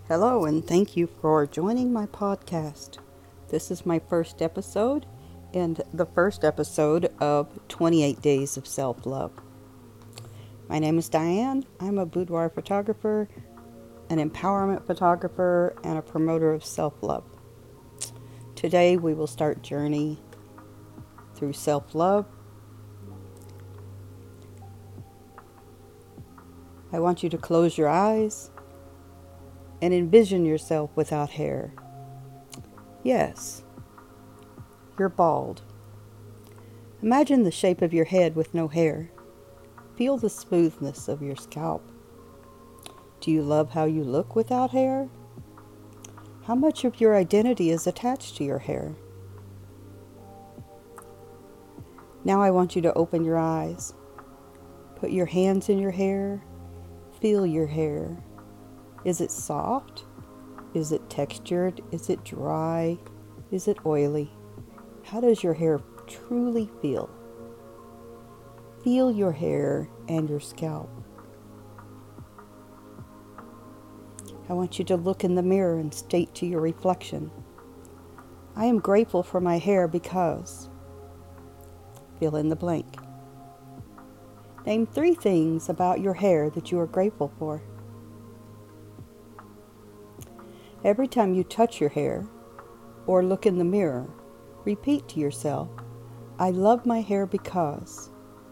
Hello, and thank you for joining my podcast. This is my first episode and the first episode of 28 Days of Self Love. My name is Diane. I'm a boudoir photographer, an empowerment photographer, and a promoter of self love. Today, we will start journey through self love. I want you to close your eyes and envision yourself without hair. Yes, you're bald. Imagine the shape of your head with no hair. Feel the smoothness of your scalp. Do you love how you look without hair? How much of your identity is attached to your hair? Now I want you to open your eyes. Put your hands in your hair. Feel your hair. Is it soft? Is it textured? Is it dry? Is it oily? How does your hair truly feel? Feel your hair and your scalp. I want you to look in the mirror and state to your reflection, I am grateful for my hair because... Fill in the blank. Name 3 things about your hair that you are grateful for. Every time you touch your hair or look in the mirror, repeat to yourself, I love my hair because...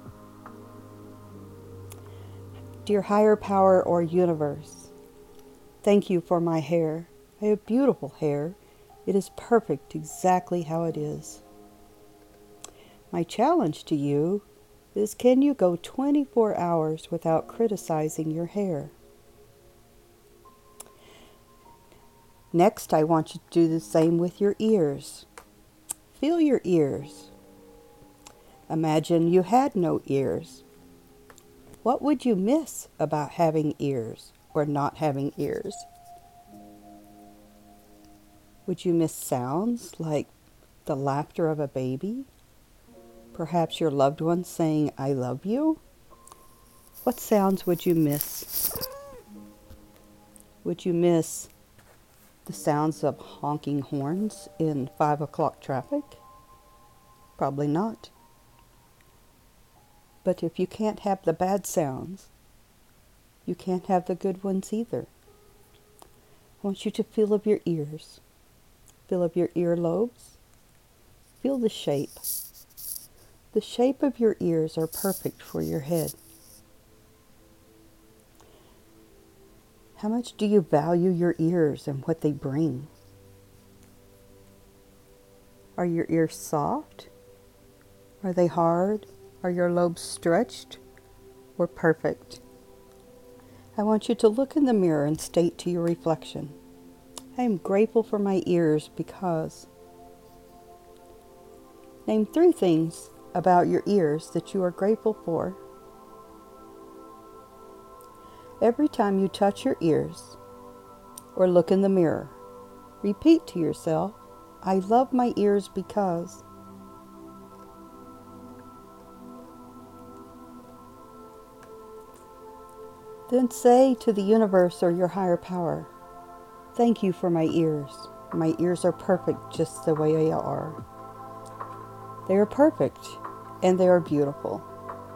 Dear higher power or universe, thank you for my hair. I have beautiful hair. It is perfect exactly how it is. My challenge to you is, can you go 24 hours without criticizing your hair? Next, I want you to do the same with your ears. Feel your ears. Imagine you had no ears. What would you miss about having ears or not having ears? Would you miss sounds like the laughter of a baby? Perhaps your loved one saying, I love you? What sounds would you miss? Would you miss the sounds of honking horns in 5 o'clock traffic? Probably not. But if you can't have the bad sounds, you can't have the good ones either. I want you to feel of your ears. Feel of your earlobes. Feel the shape. The shape of your ears are perfect for your head. How much do you value your ears and what they bring? Are your ears soft? Are they hard? Are your lobes stretched or perfect? I want you to look in the mirror and state to your reflection, I am grateful for my ears because... Name 3 things about your ears that you are grateful for. Every time you touch your ears or look in the mirror, repeat to yourself, I love my ears because... Then say to the universe or your higher power, thank you for my ears. My ears are perfect just the way they are. They are perfect and they are beautiful.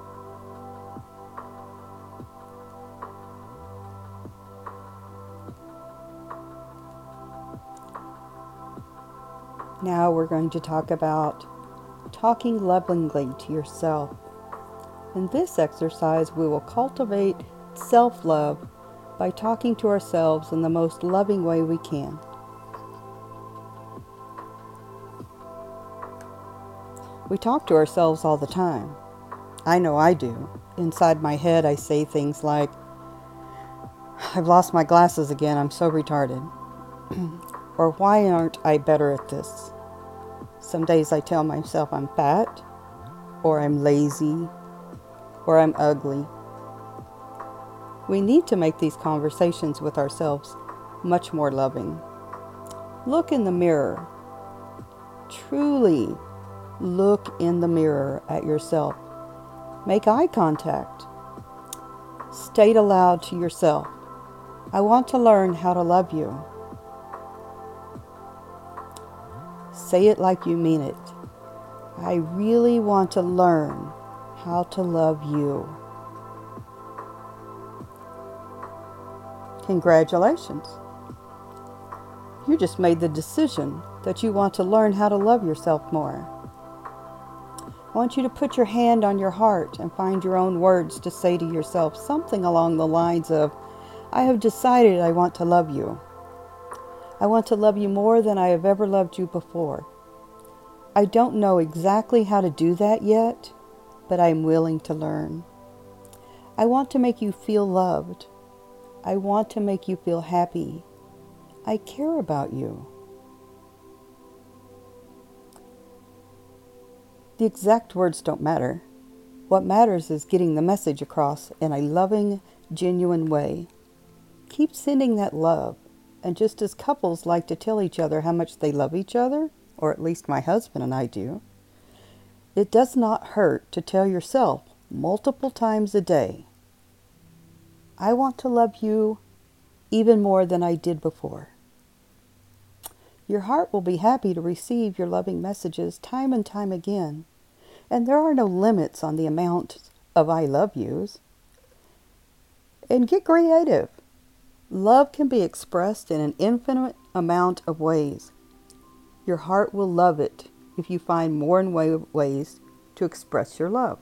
Now we're going to talk about talking lovingly to yourself. In this exercise, we will cultivate self-love by talking to ourselves in the most loving way we can. We talk to ourselves all the time. I know I do. Inside my head, I say things like, I've lost my glasses again, I'm so retarded. Or why aren't I better at this? Some days I tell myself I'm fat, or I'm lazy, or I'm ugly. We need to make these conversations with ourselves much more loving. Look in the mirror. Truly look in the mirror at yourself. Make eye contact. State aloud to yourself, I want to learn how to love you. Say it like you mean it. I really want to learn how to love you. Congratulations. You just made the decision that you want to learn how to love yourself more. I want you to put your hand on your heart and find your own words to say to yourself something along the lines of, I have decided I want to love you. I want to love you more than I have ever loved you before. I don't know exactly how to do that yet, but I am willing to learn. I want to make you feel loved. I want to make you feel happy. I care about you. The exact words don't matter. What matters is getting the message across in a loving, genuine way. Keep sending that love. And just as couples like to tell each other how much they love each other, or at least my husband and I do, it does not hurt to tell yourself multiple times a day, I want to love you even more than I did before. Your heart will be happy to receive your loving messages time and time again, and there are no limits on the amount of I love yous. And get creative. Love can be expressed in an infinite amount of ways. Your heart will love it if you find more ways to express your love.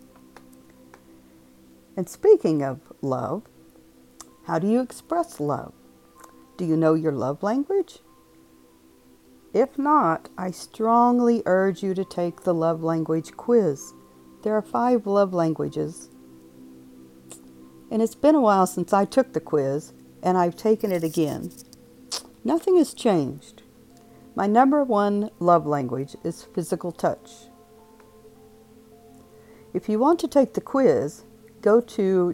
And speaking of love, how do you express love? Do you know your love language? If not, I strongly urge you to take the love language quiz. There are 5 love languages. And it's been a while since I took the quiz, and I've taken it again. Nothing has changed. My number 1 love language is physical touch. If you want to take the quiz, go to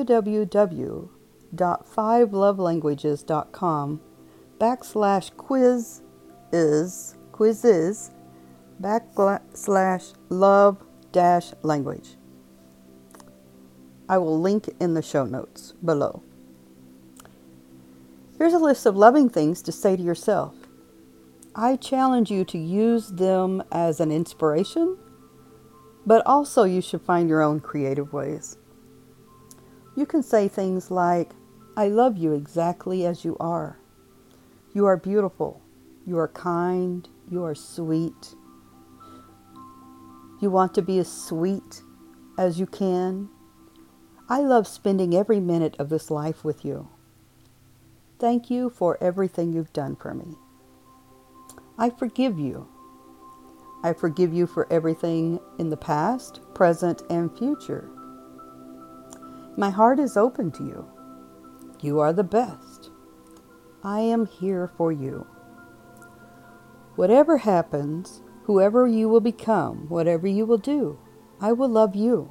www.5lovelanguages.com/quizzes/love-language. I will link in the show notes below. Here's a list of loving things to say to yourself. I challenge you to use them as an inspiration, but also you should find your own creative ways. You can say things like, I love you exactly as you are. You are beautiful. You are kind. You are sweet. You want to be as sweet as you can. I love spending every minute of this life with you. Thank you for everything you've done for me. I forgive you. I forgive you for everything in the past, present, and future. My heart is open to you. You are the best. I am here for you. Whatever happens, whoever you will become, whatever you will do, I will love you.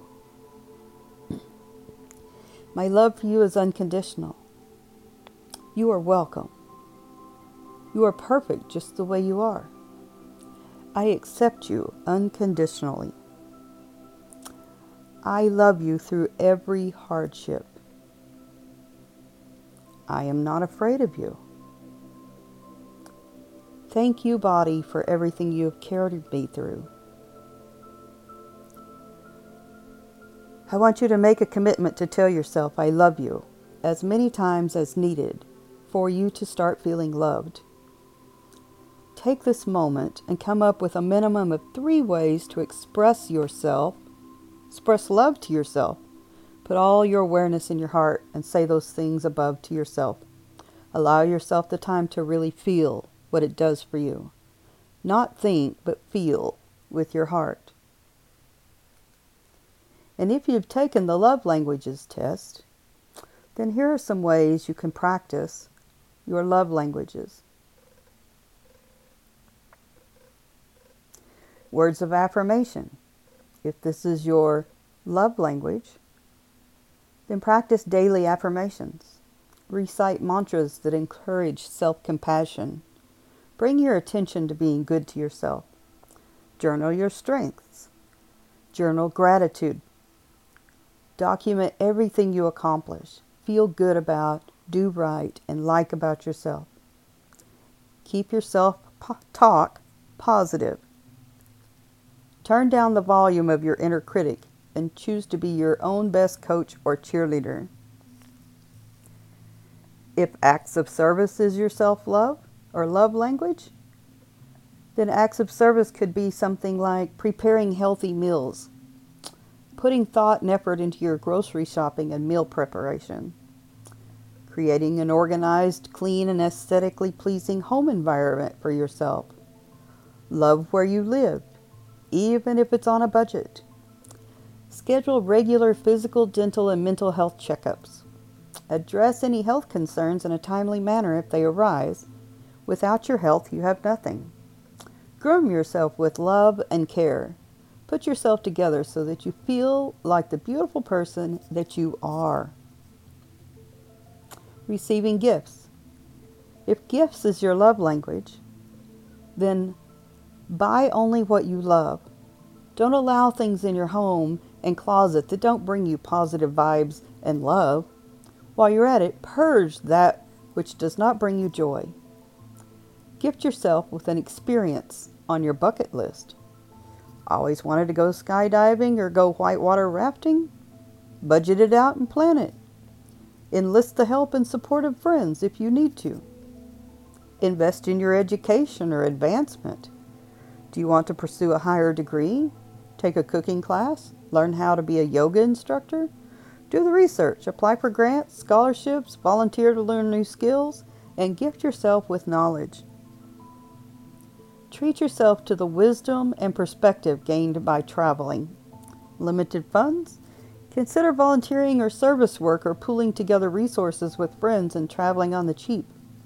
My love for you is unconditional. You are welcome. You are perfect just the way you are. I accept you unconditionally. I love you through every hardship. I am not afraid of you. Thank you, body, for everything you have carried me through. I want you to make a commitment to tell yourself I love you as many times as needed for you to start feeling loved. Take this moment and come up with a minimum of 3 ways to express love to yourself. Put all your awareness in your heart and say those things above to yourself. Allow yourself the time to really feel what it does for you. Not think, but feel with your heart. And if you've taken the love languages test, then here are some ways you can practice your love languages. Words of affirmation. If this is your love language, then practice daily affirmations. Recite mantras that encourage self-compassion. Bring your attention to being good to yourself. Journal your strengths. Journal gratitude. Document everything you accomplish. Feel good about do right, and like about yourself. Keep your self-talk positive. Turn down the volume of your inner critic and choose to be your own best coach or cheerleader. If acts of service is your self-love or love language, then acts of service could be something like preparing healthy meals, putting thought and effort into your grocery shopping and meal preparation, creating an organized, clean, and aesthetically pleasing home environment for yourself. Love where you live, even if it's on a budget. Schedule regular physical, dental, and mental health checkups. Address any health concerns in a timely manner if they arise. Without your health, you have nothing. Groom yourself with love and care. Put yourself together so that you feel like the beautiful person that you are. Receiving gifts. If gifts is your love language, then buy only what you love. Don't allow things in your home and closet that don't bring you positive vibes and love. While you're at it, purge that which does not bring you joy. Gift yourself with an experience on your bucket list. Always wanted to go skydiving or go whitewater rafting? Budget it out and plan it. Enlist the help and support of friends if you need to. Invest in your education or advancement. Do you want to pursue a higher degree? Take a cooking class? Learn how to be a yoga instructor? Do the research, apply for grants, scholarships, volunteer to learn new skills, and gift yourself with knowledge. Treat yourself to the wisdom and perspective gained by traveling. Limited funds? Consider volunteering or service work or pooling together resources with friends and traveling on the cheap.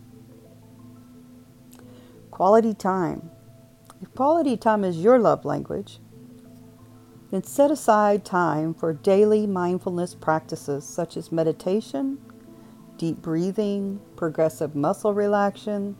Quality time. If quality time is your love language, then set aside time for daily mindfulness practices such as meditation, deep breathing, progressive muscle relaxation.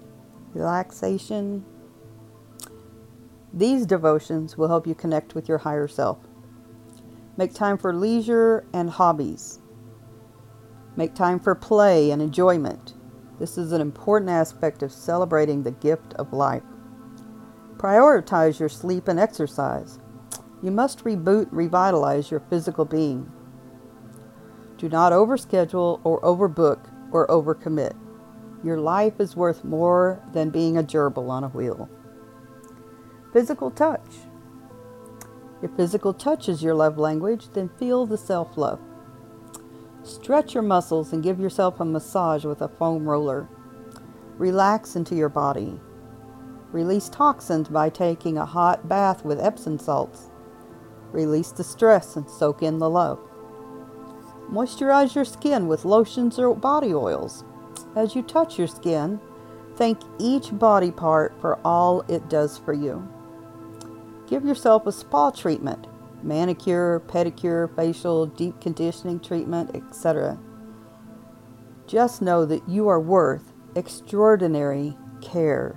These devotions will help you connect with your higher self. Make time for leisure and hobbies. Make time for play and enjoyment. This is an important aspect of celebrating the gift of life. Prioritize your sleep and exercise. You must reboot and revitalize your physical being. Do not overschedule or overbook or overcommit. Your life is worth more than being a gerbil on a wheel. Physical touch. If physical touch is your love language, then feel the self-love. Stretch your muscles and give yourself a massage with a foam roller. Relax into your body. Release toxins by taking a hot bath with Epsom salts. Release the stress and soak in the love. Moisturize your skin with lotions or body oils. As you touch your skin, thank each body part for all it does for you. Give yourself a spa treatment, manicure, pedicure, facial, deep conditioning treatment, etc. Just know that you are worth extraordinary care.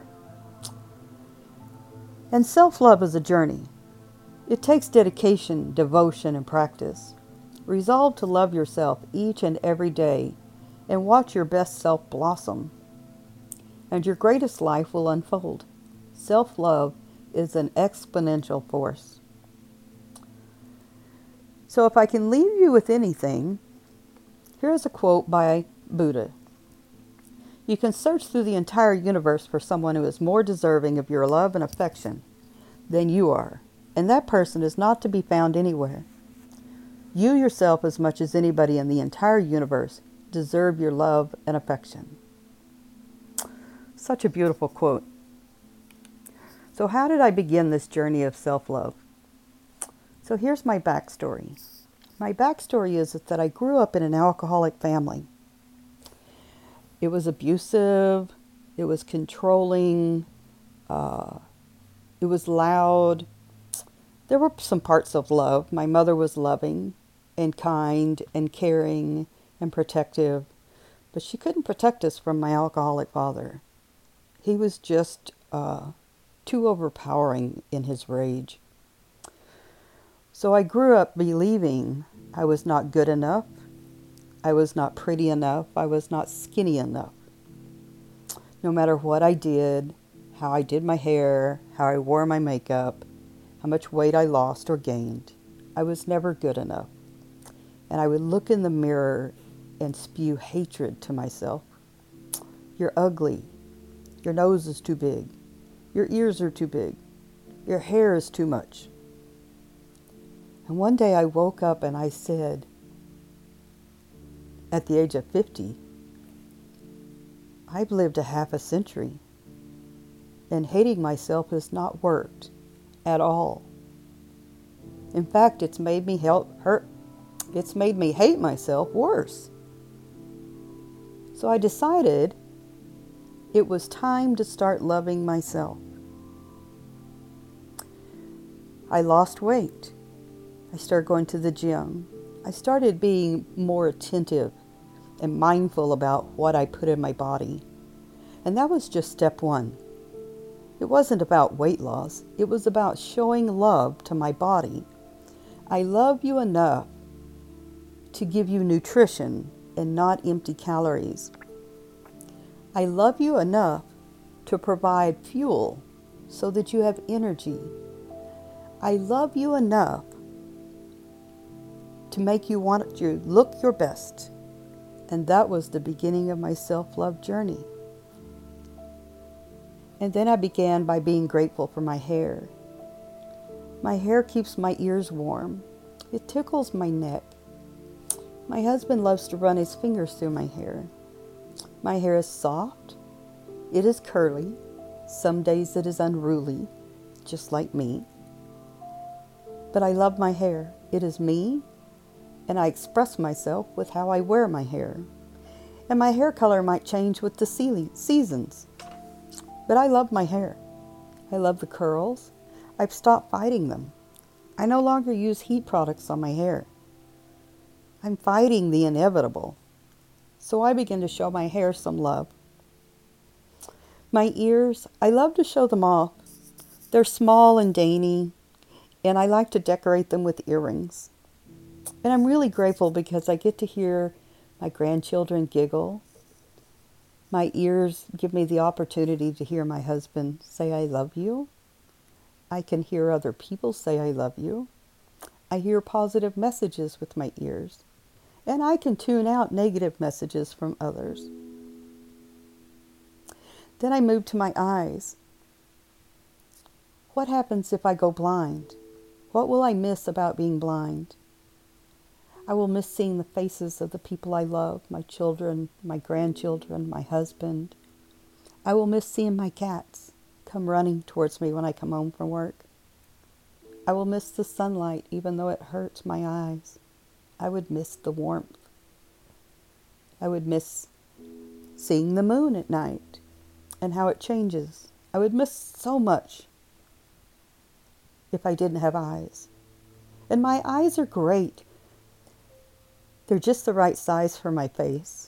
And self-love is a journey. It takes dedication, devotion, and practice. Resolve to love yourself each and every day and watch your best self blossom. And your greatest life will unfold. Self-love is an exponential force. So if I can leave you with anything, here is a quote by Buddha. You can search through the entire universe for someone who is more deserving of your love and affection than you are, and that person is not to be found anywhere. You yourself, as much as anybody in the entire universe, deserve your love and affection. Such a beautiful quote. So how did I begin this journey of self-love? So here's my backstory. My backstory is that I grew up in an alcoholic family. It was abusive, it was controlling, it was loud. There were some parts of love. My mother was loving and kind and caring and protective, but she couldn't protect us from my alcoholic father. He was just too overpowering in his rage. So I grew up believing I was not good enough, I was not pretty enough. I was not skinny enough. No matter what I did, how I did my hair, how I wore my makeup, how much weight I lost or gained, I was never good enough. And I would look in the mirror and spew hatred to myself. You're ugly. Your nose is too big. Your ears are too big. Your hair is too much. And one day I woke up and I said, at the age of 50, I've lived a half a century, and hating myself has not worked at all. In fact, it's made me hate myself worse. So I decided it was time to start loving myself. I lost weight. I started going to the gym. I started being more attentive and mindful about what I put in my body. And that was just step one. It wasn't about weight loss. It was about showing love to my body. I love you enough to give you nutrition and not empty calories. I love you enough to provide fuel so that you have energy. I love you enough to make you want to look your best. And that was the beginning of my self-love journey. And then I began by being grateful for my hair. My hair keeps my ears warm. It tickles my neck. My husband loves to run his fingers through my hair. My hair is soft. It is curly. Some days it is unruly, just like me. But I love my hair. It is me, and I express myself with how I wear my hair. And my hair color might change with the seasons. But I love my hair. I love the curls. I've stopped fighting them. I no longer use heat products on my hair. I'm fighting the inevitable. So I begin to show my hair some love. My ears, I love to show them off. They're small and dainty, and I like to decorate them with earrings. And I'm really grateful because I get to hear my grandchildren giggle. My ears give me the opportunity to hear my husband say, I love you. I can hear other people say, I love you. I hear positive messages with my ears. And I can tune out negative messages from others. Then I move to my eyes. What happens if I go blind? What will I miss about being blind? I will miss seeing the faces of the people I love, my children, my grandchildren, my husband. I will miss seeing my cats come running towards me when I come home from work. I will miss the sunlight even though it hurts my eyes. I would miss the warmth. I would miss seeing the moon at night and how it changes. I would miss so much if I didn't have eyes. And my eyes are great. They're just the right size for my face.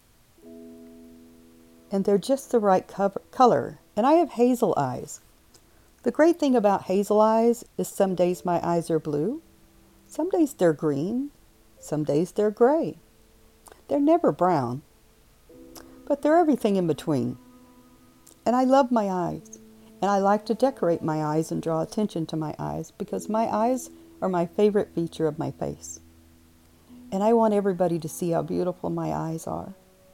And they're just the right color. And I have hazel eyes. The great thing about hazel eyes is some days my eyes are blue. Some days they're green. Some days they're gray. They're never brown. But they're everything in between. And I love my eyes. And I like to decorate my eyes and draw attention to my eyes because my eyes are my favorite feature of my face. And I want everybody to see how beautiful my eyes are.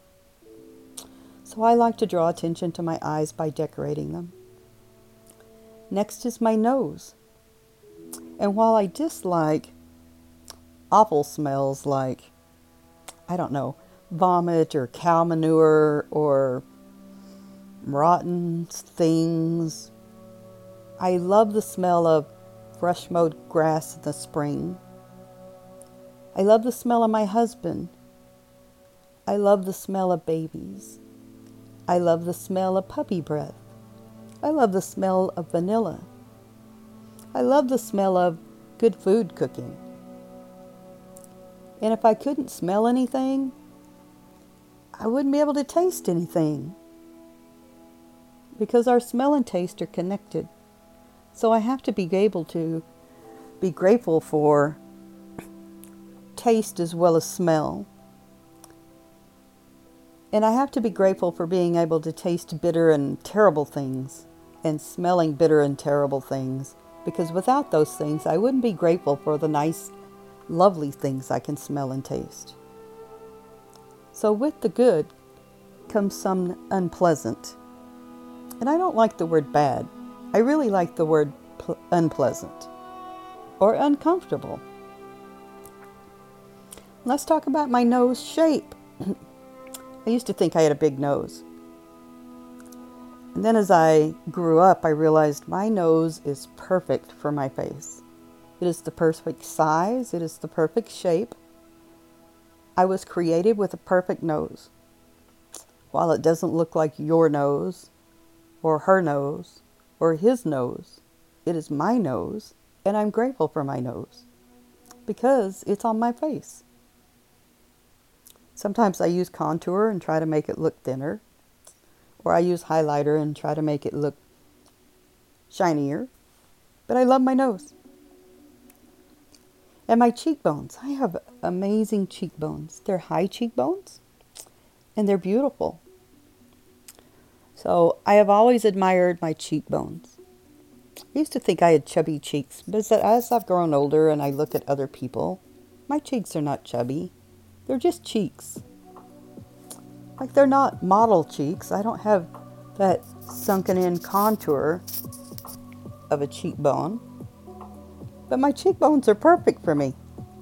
So I like to draw attention to my eyes by decorating them. Next is my nose. And while I dislike awful smells like, I don't know, vomit or cow manure or rotten things, I love the smell of fresh mowed grass in the spring. I love the smell of my husband. I love the smell of babies. I love the smell of puppy breath. I love the smell of vanilla. I love the smell of good food cooking. And if I couldn't smell anything, I wouldn't be able to taste anything. Because our smell and taste are connected. So I have to be able to be grateful for taste as well as smell. And I have to be grateful for being able to taste bitter and terrible things and smelling bitter and terrible things, because without those things, I wouldn't be grateful for the nice, lovely things I can smell and taste. So with the good comes some unpleasant. And I don't like the word bad. I really like the word unpleasant or uncomfortable. Let's talk about my nose shape. I used to think I had a big nose. And then as I grew up, I realized my nose is perfect for my face. It is the perfect size. It is the perfect shape. I was created with a perfect nose. While it doesn't look like your nose, or her nose, or his nose, it is my nose, and I'm grateful for my nose because it's on my face. Sometimes I use contour and try to make it look thinner, or I use highlighter and try to make it look shinier, but I love my nose. And my cheekbones, I have amazing cheekbones. They're high cheekbones, and they're beautiful. So I have always admired my cheekbones. I used to think I had chubby cheeks, but as I've grown older and I look at other people, my cheeks are not chubby. They're just cheeks. Like, they're not model cheeks. I don't have that sunken in contour of a cheekbone. But my cheekbones are perfect for me.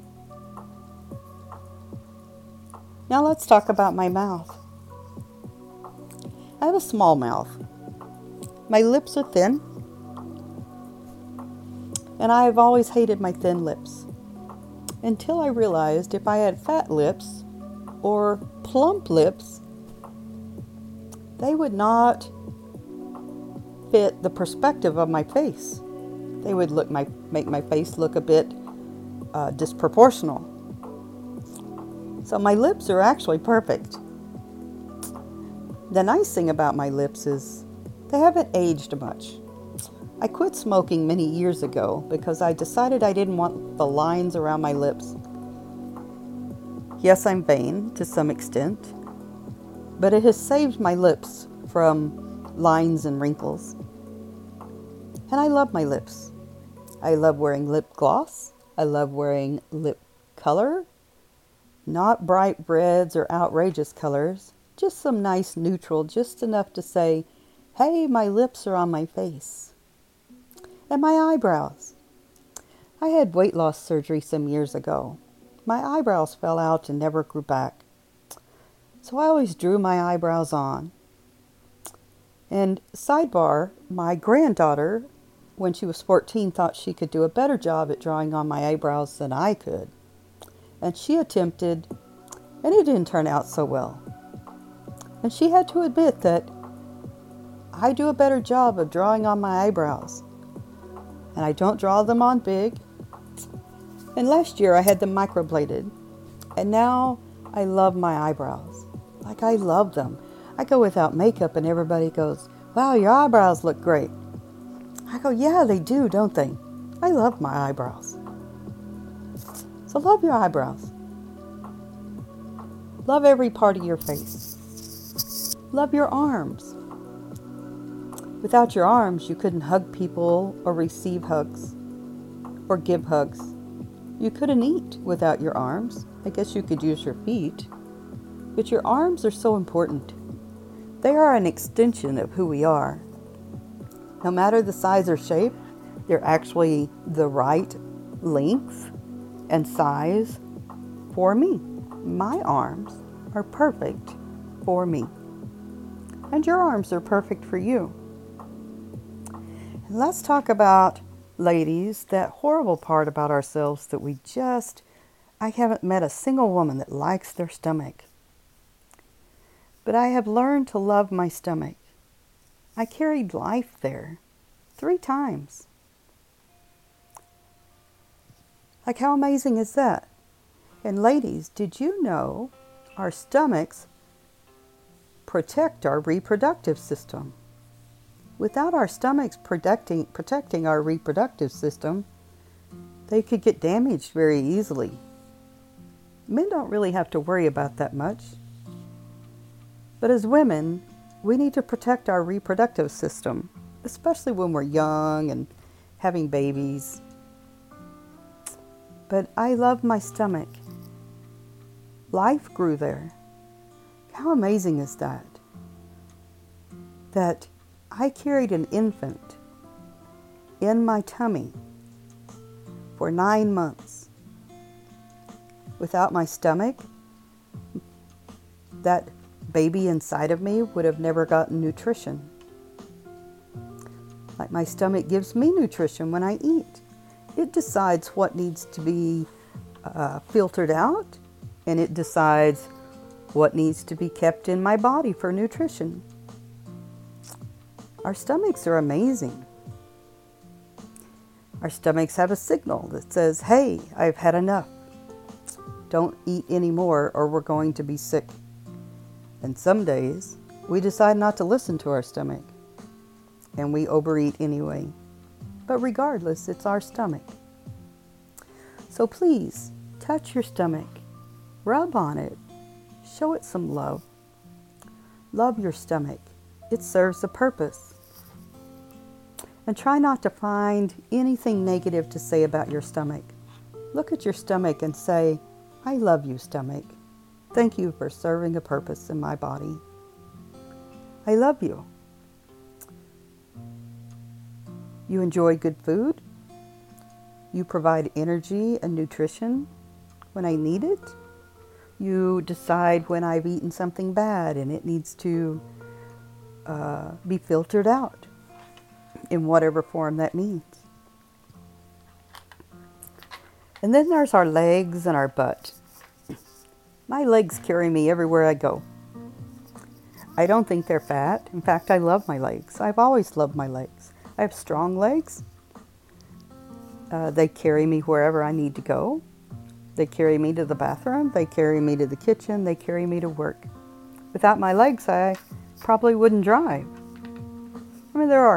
Now let's talk about my mouth. I have a small mouth. My lips are thin. And I have always hated my thin lips. Until I realized if I had fat lips or plump lips, they would not fit the perspective of my face. They would make my face look a bit disproportional. So my lips are actually perfect. The nice thing about my lips is they haven't aged much. I quit smoking many years ago because I decided I didn't want the lines around my lips. Yes, I'm vain to some extent, but it has saved my lips from lines and wrinkles. And I love my lips. I love wearing lip gloss. I love wearing lip color. Not bright reds or outrageous colors, just some nice neutral, just enough to say, hey, my lips are on my face. And my eyebrows. I had weight loss surgery some years ago. My eyebrows fell out and never grew back. So I always drew my eyebrows on. And sidebar, my granddaughter, when she was 14, thought she could do a better job at drawing on my eyebrows than I could. And she attempted, and it didn't turn out so well. And she had to admit that I do a better job of drawing on my eyebrows. And I don't draw them on big. And last year I had them microbladed. And now I love my eyebrows. Like, I love them. I go without makeup and everybody goes, wow, your eyebrows look great. I go, yeah, they do, don't they? I love my eyebrows. So love your eyebrows. Love every part of your face. Love your arms. Without your arms, you couldn't hug people or receive hugs or give hugs. You couldn't eat without your arms. I guess you could use your feet. But your arms are so important. They are an extension of who we are. No matter the size or shape, they're actually the right length and size for me. My arms are perfect for me. And your arms are perfect for you. And let's talk about, ladies, that horrible part about ourselves that I haven't met a single woman that likes their stomach. But I have learned to love my stomach. I carried life there 3 times. Like, how amazing is that? And ladies, did you know our stomachs protect our reproductive system? Without our stomachs protecting our reproductive system, they could get damaged very easily. Men don't really have to worry about that much. But as women, we need to protect our reproductive system, especially when we're young and having babies. But I love my stomach. Life grew there. How amazing is that? That I carried an infant in my tummy for 9 months. Without my stomach, that baby inside of me would have never gotten nutrition. Like my stomach gives me nutrition when I eat. It decides what needs to be filtered out, and it decides what needs to be kept in my body for nutrition. Our stomachs are amazing. Our stomachs have a signal that says, hey, I've had enough. Don't eat anymore or we're going to be sick. And some days we decide not to listen to our stomach and we overeat anyway. But regardless, it's our stomach. So please touch your stomach, rub on it, show it some love. Love your stomach. It serves a purpose. And try not to find anything negative to say about your stomach. Look at your stomach and say, I love you, stomach. Thank you for serving a purpose in my body. I love you. You enjoy good food. You provide energy and nutrition when I need it. You decide when I've eaten something bad and it needs to be filtered out in whatever form that means. And then there's our legs and our butt. My legs carry me everywhere I go. I don't think they're fat. In fact, I love my legs. I've always loved my legs. I have strong legs. They carry me wherever I need to go. They carry me to the bathroom. They carry me to the kitchen. They carry me to work. Without my legs, I probably wouldn't drive. I mean, there are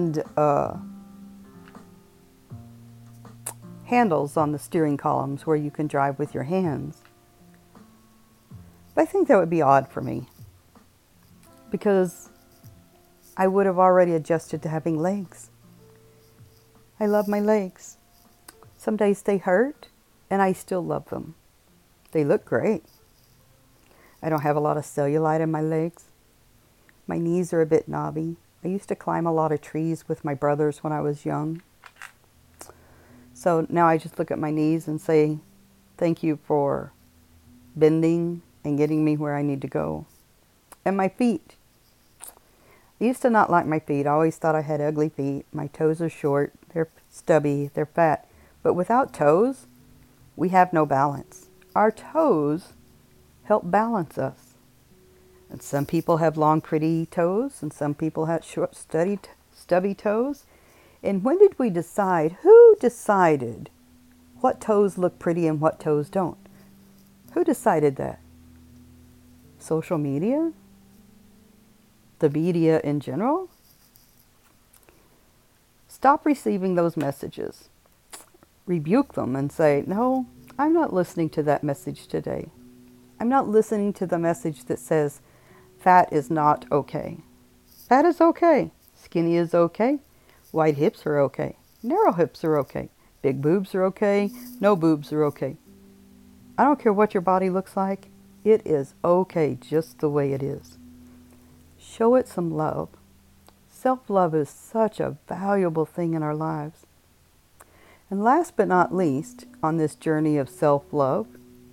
handles on the steering columns where you can drive with your hands. But I think that would be odd for me because I would have already adjusted to having legs. I love my legs. Some days they hurt, and I still love them. They look great. I don't have a lot of cellulite in my legs. My knees are a bit knobby. I used to climb a lot of trees with my brothers when I was young. So now I just look at my knees and say, thank you for bending and getting me where I need to go. And my feet. I used to not like my feet. I always thought I had ugly feet. My toes are short. They're stubby. They're fat. But without toes, we have no balance. Our toes help balance us. And some people have long, pretty toes, and some people have short, stubby toes. And when did we decide? Who decided what toes look pretty and what toes don't? Who decided that? Social media? The media in general? Stop receiving those messages. Rebuke them and say, no, I'm not listening to that message today. I'm not listening to the message that says fat is not okay. Fat is okay. Skinny is okay. Wide hips are okay. Narrow hips are okay. Big boobs are okay. No boobs are okay. I don't care what your body looks like. It is okay just the way it is. Show it some love. Self-love is such a valuable thing in our lives. And last but not least, on this journey of self-love,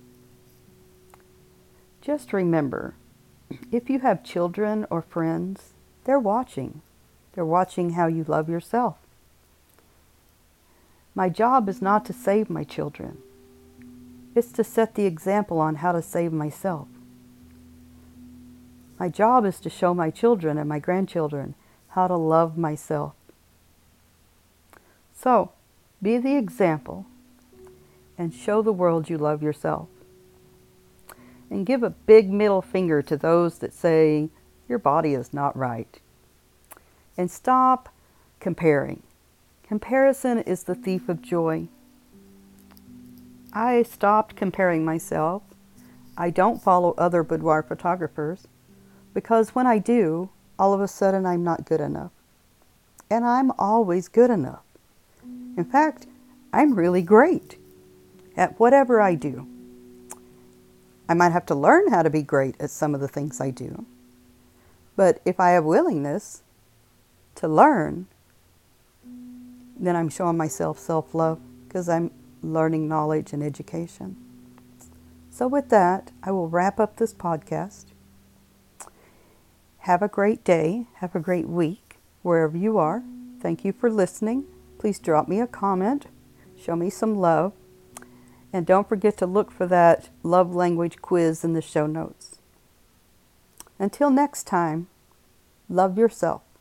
just remember, if you have children or friends, they're watching. They're watching how you love yourself. My job is not to save my children. It's to set the example on how to save myself. My job is to show my children and my grandchildren how to love myself. So, be the example and show the world you love yourself. And give a big middle finger to those that say your body is not right. And stop comparing. Comparison is the thief of joy. I stopped comparing myself. I don't follow other boudoir photographers. Because when I do, all of a sudden I'm not good enough. And I'm always good enough. In fact, I'm really great at whatever I do. I might have to learn how to be great at some of the things I do. But if I have willingness to learn, then I'm showing myself self-love because I'm learning knowledge and education. So with that, I will wrap up this podcast. Have a great day. Have a great week, wherever you are. Thank you for listening. Please drop me a comment. Show me some love. And don't forget to look for that love language quiz in the show notes. Until next time, love yourself.